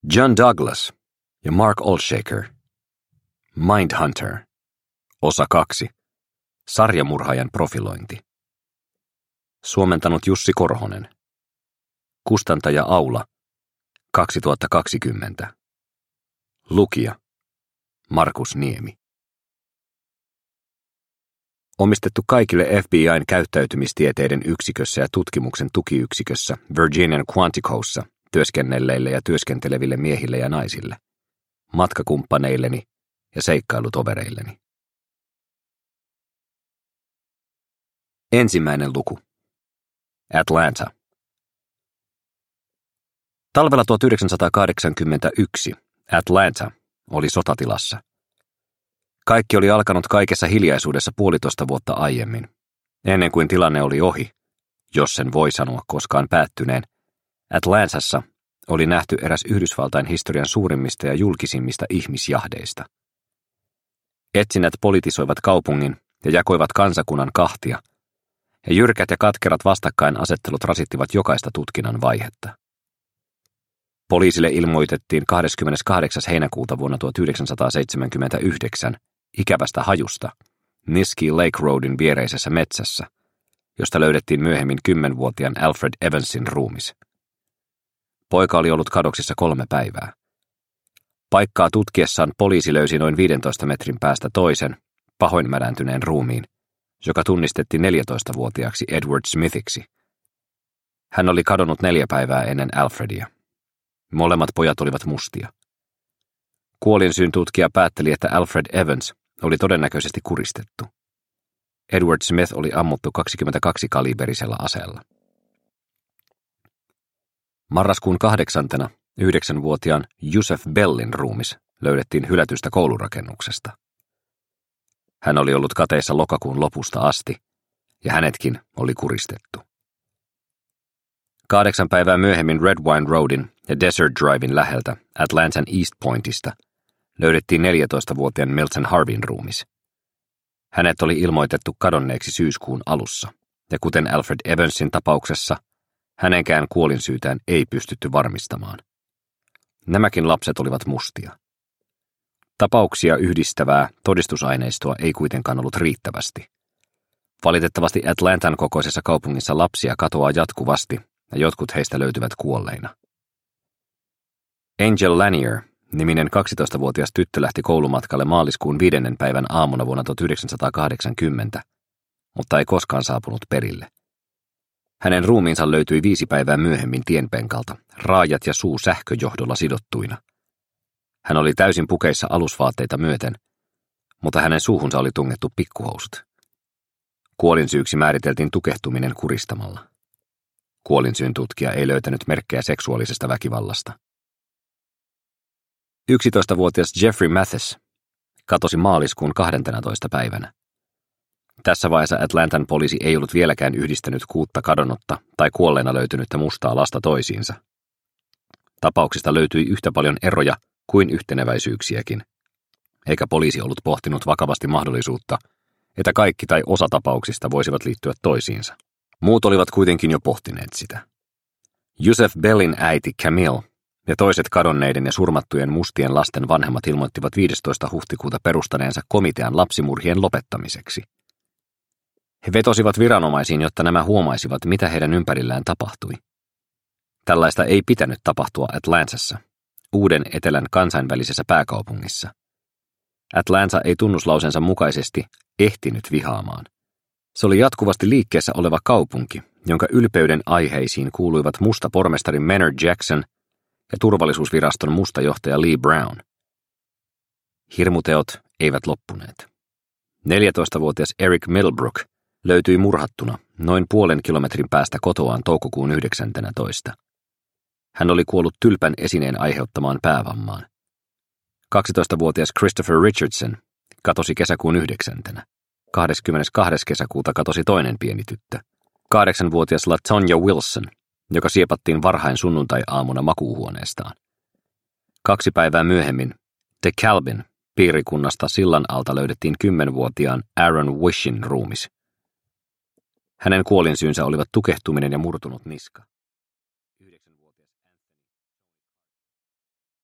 John Douglas ja Mark Olshaker. Mindhunter. Osa 2. Sarjamurhaajan profilointi. Suomentanut Jussi Korhonen. Kustantaja Aula. 2020. Lukija Markus Niemi. Omistettu kaikille FBI:n käyttäytymistieteiden yksikössä ja tutkimuksen tukiyksikössä Virginian Quanticossa työskennelleille ja työskenteleville miehille ja naisille, matkakumppaneilleni ja seikkailutovereilleni. Ensimmäinen luku. Atlanta. Talvella 1981 Atlanta oli sotatilassa. Kaikki oli alkanut kaikessa hiljaisuudessa 1,5 vuotta aiemmin. Ennen kuin tilanne oli ohi, jos sen voi sanoa koskaan päättyneen, Atlantassa oli nähty eräs Yhdysvaltain historian suurimmista ja julkisimmista ihmisjahdeista. Etsinnät politisoivat kaupungin ja jakoivat kansakunnan kahtia, ja jyrkät ja katkerat vastakkainasettelut rasittivat jokaista tutkinnan vaihetta. Poliisille ilmoitettiin 28. heinäkuuta vuonna 1979 ikävästä hajusta Niski Lake Roadin viereisessä metsässä, josta löydettiin myöhemmin 10-vuotiaan Alfred Evansin ruumis. Poika oli ollut kadoksissa 3 päivää. Paikkaa tutkiessaan poliisi löysi noin 15 metrin päästä toisen, pahoinmädäntyneen ruumiin, joka tunnistettiin 14-vuotiaaksi Edward Smithiksi. Hän oli kadonnut 4 päivää ennen Alfredia. Molemmat pojat olivat mustia. Kuolinsyyn tutkija päätteli, että Alfred Evans oli todennäköisesti kuristettu. Edward Smith oli ammuttu 22-kaliberisella aseella. Marraskuun 8. 9-vuotiaan Joseph Bellin ruumis löydettiin hylätystä koulurakennuksesta. Hän oli ollut kateissa lokakuun lopusta asti, ja hänetkin oli kuristettu. 8 päivää myöhemmin Red Wine Roadin ja Desert Drivein läheltä Atlantan East Pointista löydettiin 14-vuotiaan Milton Harveyn ruumis. Hänet oli ilmoitettu kadonneeksi syyskuun alussa, ja kuten Alfred Evansin tapauksessa, hänenkään kuolinsyytään ei pystytty varmistamaan. Nämäkin lapset olivat mustia. Tapauksia yhdistävää todistusaineistoa ei kuitenkaan ollut riittävästi. Valitettavasti Atlantan kokoisessa kaupungissa lapsia katoaa jatkuvasti, ja jotkut heistä löytyvät kuolleina. Angel Lanier, niminen 12-vuotias tyttö, lähti koulumatkalle maaliskuun 5. päivän aamuna vuonna 1980, mutta ei koskaan saapunut perille. Hänen ruumiinsa löytyi 5 päivää myöhemmin tienpenkalta, raajat ja suu sähköjohdolla sidottuina. Hän oli täysin pukeissa alusvaatteita myöten, mutta hänen suuhunsa oli tungettu pikkuhousut. Kuolinsyyksi määriteltiin tukehtuminen kuristamalla. Kuolinsyyn tutkija ei löytänyt merkkejä seksuaalisesta väkivallasta. 11-vuotias Jeffrey Mathis katosi maaliskuun 12. päivänä. Tässä vaiheessa Atlantan poliisi ei ollut vieläkään yhdistänyt 6 kadonnutta tai kuolleena löytynyttä mustaa lasta toisiinsa. Tapauksista löytyi yhtä paljon eroja kuin yhteneväisyyksiäkin, eikä poliisi ollut pohtinut vakavasti mahdollisuutta, että kaikki tai osa tapauksista voisivat liittyä toisiinsa. Muut olivat kuitenkin jo pohtineet sitä. Joseph Bellin äiti Camille ja toiset kadonneiden ja surmattujen mustien lasten vanhemmat ilmoittivat 15. huhtikuuta perustaneensa komitean lapsimurhien lopettamiseksi. He vetosivat viranomaisiin, jotta nämä huomaisivat, mitä heidän ympärillään tapahtui. Tällaista ei pitänyt tapahtua Atlantassa, uuden etelän kansainvälisessä pääkaupungissa. Atlanta ei tunnuslausensa mukaisesti ehtinyt vihaamaan. Se oli jatkuvasti liikkeessä oleva kaupunki, jonka ylpeyden aiheisiin kuuluivat musta pormestari Maynard Jackson ja turvallisuusviraston musta johtaja Lee Brown. Hirmuteot eivät loppuneet. 14-vuotias Eric Middlebrook löytyi murhattuna noin 0,5 kilometrin päästä kotoaan toukokuun 19. Hän oli kuollut tylpän esineen aiheuttamaan päävammaan. 12-vuotias Christopher Richardson katosi kesäkuun 9. 22. kesäkuuta katosi toinen pieni tyttö, 8-vuotias LaTonya Wilson, joka siepattiin varhain sunnuntai-aamuna makuuhuoneestaan. 2 päivää myöhemmin DeKalbin piirikunnasta sillan alta löydettiin 10-vuotiaan Aaron Wishin ruumis. Hänen kuolinsyynsä olivat tukehtuminen ja murtunut niska.